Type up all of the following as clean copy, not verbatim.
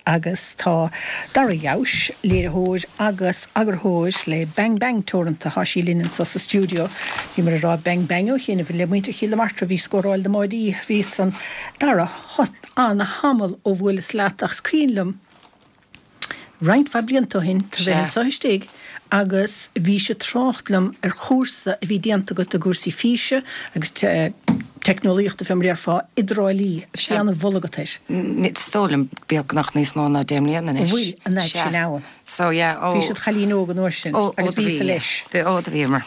agus tá darjaus léirthóir agus agurthóir le bang bang torranta hasí línan sa studio. Bhí mar rá bang bango chéanana bhí le muinte chéile martra bhí scóráil de máidí hí san dara hot anna hamal ó bhfuil sláach scrínlum. Reint fa blianta hin bheith saistig agus bhí se tráchtlam chósa a bhí déanta go a gúsaí físe agus technolíocht a femréar fá idráilí seanna bholagatéis. Nid stólam beag nach níos mó na déimlíanana is. Bhfuil a neid sin áhan. So yeah, Bhí se chalín ógan uair sin agus bhí leis. Ó da bhímar.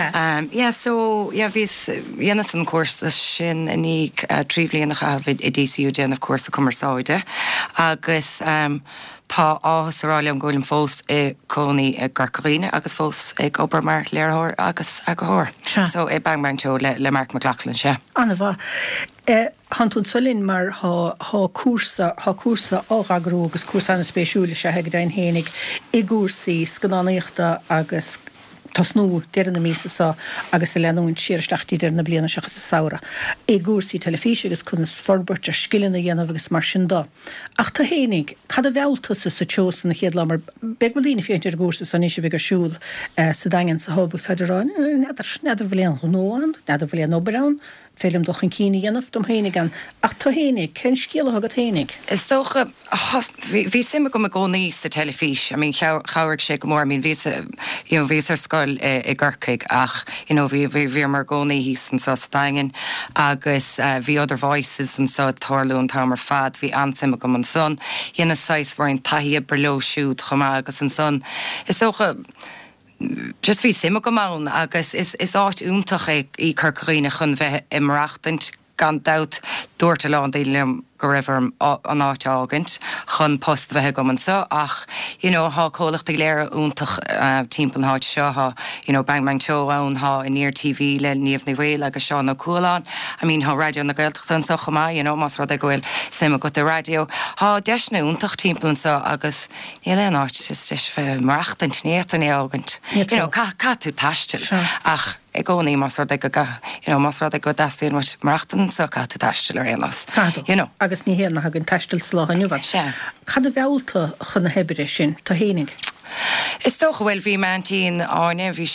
So bhís dhéana an cuasa sin aní tríomhlíon nach chahid i DCU déanamh cuasa cumarsáide agus tá áthas aráile an ggóilm fós i cónaí Garcaríine agus fós ag obair mar léirthóir agus agurthóir. So é bang bang teo le Mark McLachlan se. Anna bha. Hantún solinn mar há cuasa ágagrú agus cuasa na spéisiúla se heag dain hénig i gúsaí scanáíochta agus tasnú dearna mísa agus a leanún siirsteachtaí dearna bliana seachas sa saora. I gúsaí telefíse agus chun forbert ar skillina dhéanamh agus mar sin dá. Ach tá hénig, cad a bhealtas sa teosan na chéad lamar beagbalína féintir gúsa san níos bhíh siúil sa dagan sa hobug sa ráin, neidir bhléan nóán, neidir bhléan oberán, félim doch an cíine dhéanamh dom hénig an. Ach tá hénig, cén scíal agad hénig? Is socha, bhí simime go a gcónaí sa telefís, I mean, chairg sé go mór, I mean, bhís ar scoil i Garcaig ach, bhí mar gcónaí hís an sa dagan agus bhí other voices an sa tarlún tamar fad, bhí ansimime go an son, dhéana sais bhain taí breló siúd chumá agus an son. Is socha, just bhí simime go mán agus is áit úntach í Garcaríine chun bheith imreachtant gan dat dúirta lán daoine go raibh an áit ágant chun post bheithe go an sa ach há cólachta léir úntach timp an háid seo bang bang teo ann há in níor TV le níomh na bhfuil agus seán na cúlán I mean há radio na gailteachta an sa chumá más rud a gohfuil simime go a radio há deisna úntach timp an sa agus le an áit is bheith marachtant néan é ágant cá tú taistil ach I gcónaí más rud go dastíon marachtan sa cá tú taistil ar éanas. Agus ní héanana hagann taistil sláthaniu bhaid. Cad a bhealta chun na hebire sin tá hénig? Is toch bhfuil bhí mantíín áine bhí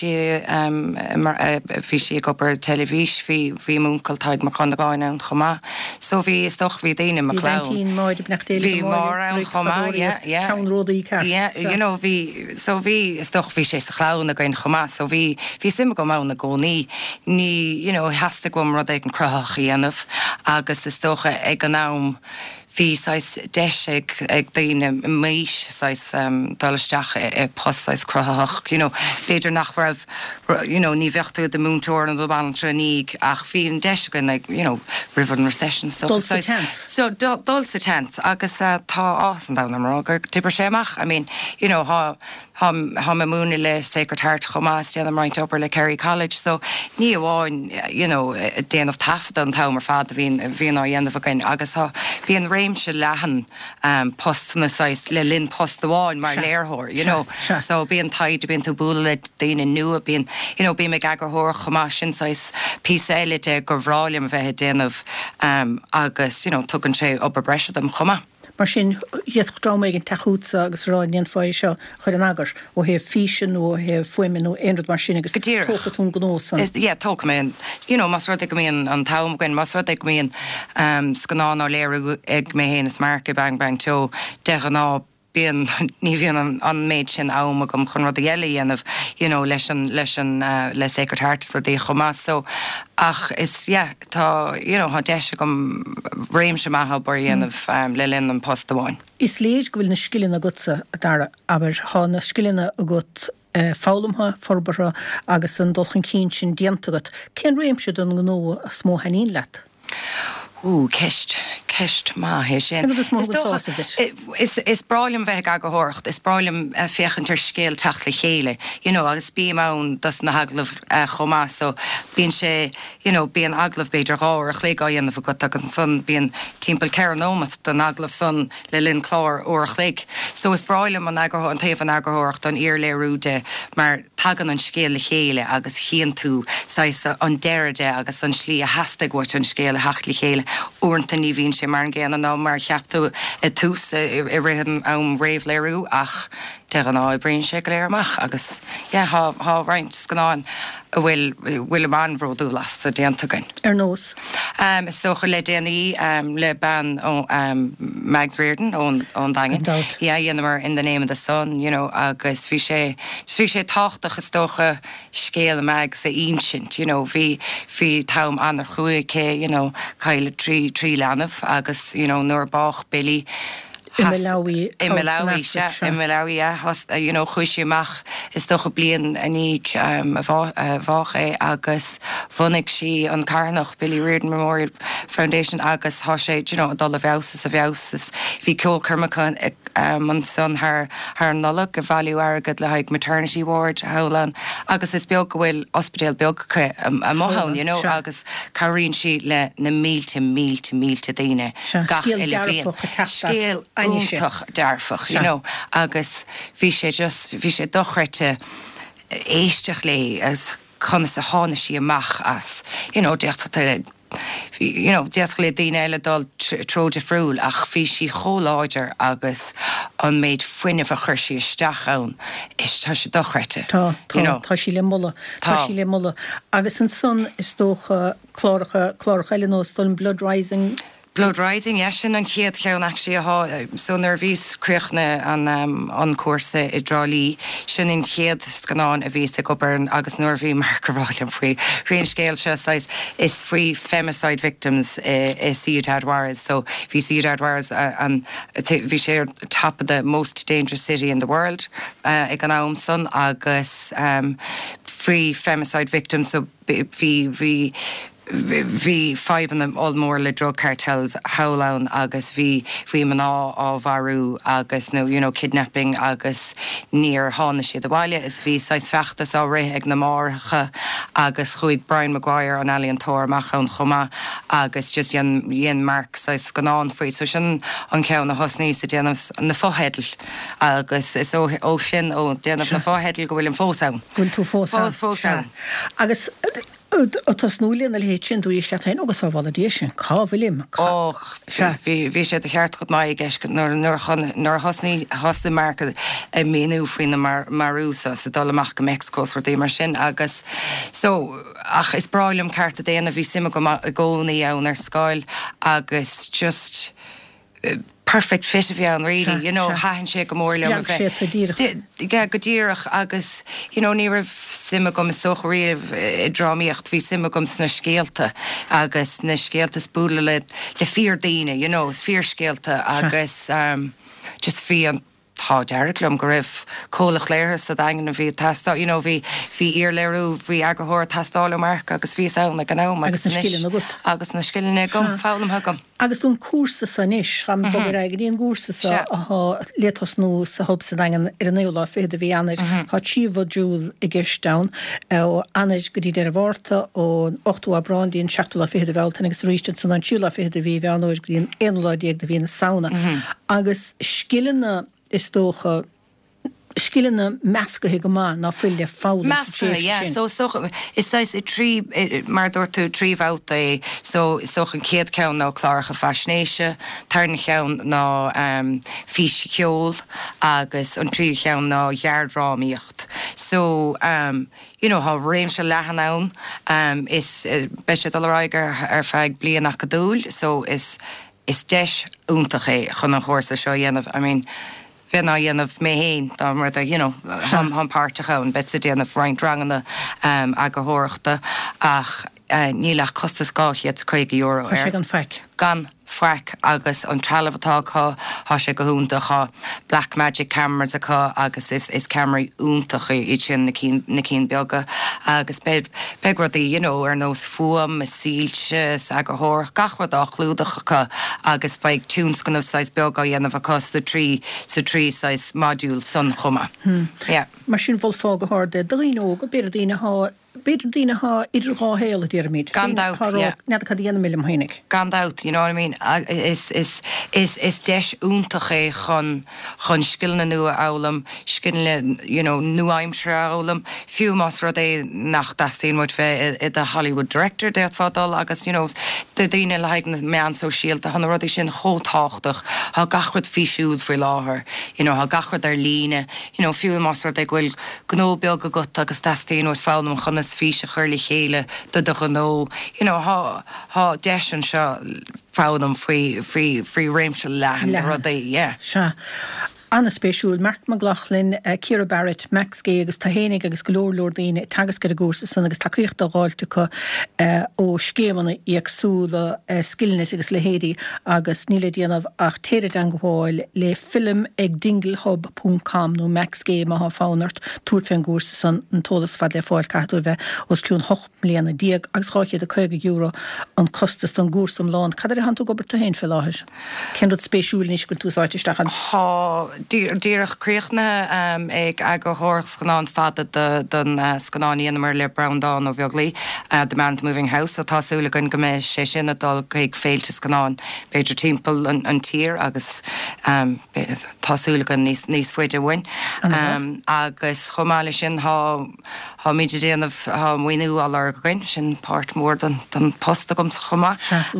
sé gopur televís bhí múncailtáid mar chun gáine an chomá. So bhí is toch bhí daine mar chlán. Bhí mar an chomá, Ceann ródaí ceart. So bhí is toch bhí sé sa chlán a gin chomá, so bhí simime go mána gcónaí ní heasta gom rud ag an crothach dhéanamh agus is toch ag an nám Bhí sais deisig ag daoine méis sais dalisteach post sais crothach, féidir nach raibh ní bhechtú de múntóir an bhbantra níg ach bhí an deisigan ag river an recession dul sa tent. So dul sa tent agus tá ás an dana mar gur tipper séach I mean ha me múna le secretariat chomás déanam roint obair le Kerry College so ní bháin déanamh tafada an tamar fad a bhíon á dhéanamh again agus bhí an réimse lehan post na sais le linn post bháin mar léirthóir so bíon taid bíon tú búla le daoine nua bíon bí me agurthóir chomá sin sais pí éile de gur bhráiliam bheith déanamh agus tugann sé obair breise am chomá. Mar sin dhéadrá méid an taúsa agus ráíon fáid seo chuir an agar ó heh físin ó heh foiimin ó éonrad mar sin agus tóchatún gnósan. Tóca mé mas rud go míon an tam goin mas rud ag míon scanán á léir ag mé héananas marca bang bang teo de an ná bíon ní bhíon an méid sin áma gom chun rud a dhéile dhéanamh leis an le secretariat so dé chomá so ach is tá há deise gom réimse maitha bar dhéanamh le linn an post amháin. Is léir go bhfuil na skillina gutsa dara aber há na skillina a gut fálamha forbartha agus an dulchan cín sin diantagat. Cén réimse don gnó a smó haín leat? Ceist má hé sin. Is brálim bheith agurthirt, is brálim féchantar scéal teach le chéile, agus bí mán das na haglah chomá, so bíon sé, bíon aglah beidir gáir a chlé gáhéanamh go an son bíon timppel ceanómat don aglah son le linn chlár ó a chléig. So is brálim an taobh an agurthirt an ír léirúde mar tagan an scéal le chéile agus chéan tú an deiride agus an slí a hasasta goit an scéal a heach le chéile. Ornta ní bhín sé mar an ggéan ná mar cheapú tús I rihan an réomh léirú ach de an ná bríonn sé go léirmach agus há reinint scanáin bhfuil manróú las a déantagan. Nós? Is socha le déanaí le ban ó Mags Reardon ón dagan. Dhéanamar in the name of the sun, agus bhí sé táchtach is tócha scéal meag sa insint, hí tám anar chuig cé, caile trí leanamh agus, nuair bách Billy I Malawi, chuisiach is doch blian anig bhách agus bhunig si an carnach Billy Reardon Memorial Foundation agus há sé dul a bheas hí ceolcurmachan an son haar nolla go bhú agad le haig maternity ward Howlan agus is beag gohfuil ospedéal beagcha a mohan, agus caríonn si le na mílte daine gach scéal úntach dearfach, agus bhí sé dochreite éisteach lé as chuna sa hána sí amach as, deachta deach le daine eile dul tróide friúil ach bhí sí choláidir agus an méid fuineh a chuirsí isteach ann is tá sé dochreite. Tá sí le mulla. Agus an son is tócha chláracha eile nó stoln Blood Rising. Blood Rising, sin an chéad cheann actually so nervís cruchna an cuasa I drálí sin in chéad scanán a bhís a gobarn agus nuair mar goráil faoi réon scéil se is faoi femicide victims I Ciudad Juarez, so bhí Ciudad Juarez and bhí sé top of the most dangerous city in the world ag an am son agus faoi femicide victims, so bhí 5 of them all more le drug cartels Howlan agus bhí maná á bharú agus kidnapping agus níor hána siad bháile is bhí 6 feachtas á ré ag na márcha agus chuig Brian Maguire an Alien Tormach an chuma agus just yen mark 6 ganán faoi so sin an ceann na hosní sa déanamh na fóhedal agus is ó sin ó déanamh na fóhedal go bhfuil an fósán. Bhfuil tú fósán. Agus Otas núlíon le héit sin dú istetain agus á bhla sin cá bhfuilim. Bhí sé a cheart chud mai gceis nuair hasna marca a méú faoin na marúsa sa dul amach go Mexicos for dé mar sin agus so ach is brailm carta déana bhí simime go gcónaí ann ar scáil agus just perfect fit of an really, hahan sé go mór le go díirech agus, ní rah simime gom soch riamh I drámíocht hí simime gom sna scéalta agus na scéalta spúla le 4 daine, is 4 scéalta agus just hí an tá deirlumm go raibh cólach léir sa dagan a bhí testá, bhí ír leirú bhí agathir testála marc agus bhí saona gan ám agus na scilne gom fálam hagam. Agus dún cuasa san isis chum bogur ag díon gúsa sa létas nó sa hub sa dagan an éolá féad a bhí anid há tíomh dúil I gceistán ó anid go dtí ar bhharrta ó 8ú a brandíon 7ú féad a bhilta agus ríiste san an tíúla féad a bhí bheanóid go dtíon 1 díag de bhí na saona. Agus scilena is tócha skillene meske go ma na fulle faul so is sais I trí mar dortu trí vouta so an céad ceann ná chláracha fasnéise tarn cheann ná fís ceol agus an trí cheann ná jaardrámíocht so há réim se lehan ann is beise dalráiger ar feig blianach go dúil so is deis úntach é chun an chósa seo dhéanamh I mean Bhína dhéanamh mé héin dá mar han páirtecha bet sa déanamh reint rangana agathóireachta ach nílach costas gáchiad €50 gan feic. Gan feic agus an tralavatá há sé go húntacha Black Magic cameras acha agus is camera úntacha I sin na cín beaga agus begradí ar nós fuam is sílte agathóir gachhad á chlúdacha agus beag túns gan sais beaga dhéanamh acha sa trí sais modúil san chuma. Mar sin bhil fágathir de daoine go beir daoine há beidir dína ha idir gá héile dýrmid. Gandát, yeah. Ned a díana millim hainig. Gandát, you know what I mean? Is deis úntach é chun skillna nua álam, skillna, you know, nua aimsre álam, fiú mas rud é nach dastín mod fe i the Hollywood director deat fadal agus, you know, de dína leigna mean so shield, han rud sin chótáchtach, ha gachwyd fiisiúd fri láhar, you know, ha gachwyd líne, you know, fiú mas rud é gwil gnóbeag go gut agus dastín mod fálnum chunas físe churli chéile, do gnó, you know, ha deis seo fáðum frí réimse lehan rud é, yeah. Sure. Anna spéisiúil Mark McLaughlin, Ciara Barrett, Max Gay agus Tahénig agus golóor daine tagas go gúsa san agus takeíocht a gáilte go ó scémanna íagsúla skillne agus lehédi agus níle díanamh ach téad an gháil le film ag dinglehub.com nó Max Gay ma ha fánart túr féin gúsa san an tólas fad le fáil caithú bheith os cún 8 millióna díag agus cháiche de €50 an costas an gúsam lán. Cadar han tú gobar tahéin fel láthir? Ken spéisiúil níos go túsáitistechan? Dírach críochna ag agur hórch scanán fada don scanáí anamar le Browndown ó bheaglí The Man Moving House a tásúla gon go mé sé sin adul ag féilte scanán beidir timppel an tír agus tásúla gon níos fuide bhain agus chomáile sin há míidir déanamh há muoinú allar goin sin páirt mór don posta gom chomá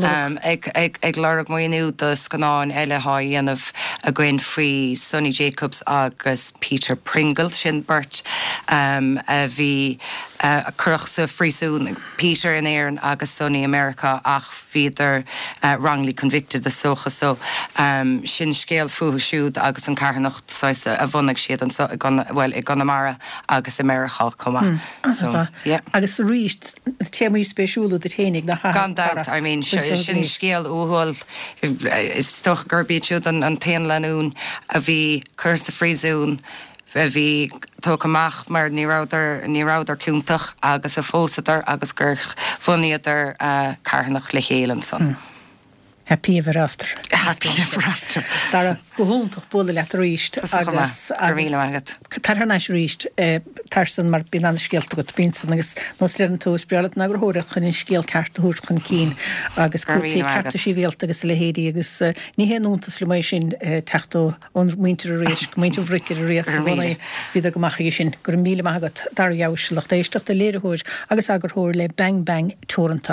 ag lerag muoinú do scanán eile há dhéanamh a gin frí Sonny Jacobs agus Peter Pringle sin burt a bhí a chuch sa frísún Peter in éireann agus Sonny America ach bhíidir wrongly convicted a socha so sin scéal futhisiúd agus an carnacht sáisa a bhunaigh siad an i Connemara agus America comá. Agus ríist téimí spéisiúla de ténig na Gandát, I mean, sin scéal úhil is stoch gurbíisiúd an téan leún a bhí chusta frísún a bhí tóg amach mar níráidir cúntaach agus a fósadar agus gur funniadar carnach le chélan son. Happy ever after. Happy ever after. Dar go húntaach bula le ríist agus tarnas ríist tarsan mar bin an skeelt go pinsan agus nos lean tú spialat na gur hóra chun scéal carta húr chun cín agus carta sí bhéalt agus le hédi agus ní hé núntas le mai sin techtó on muintir rééis muintir vrikir réas bhí go macha sin gur míle magat dar jaus lecht éisteach a léirehúir agus agur hóir le bang bang toranta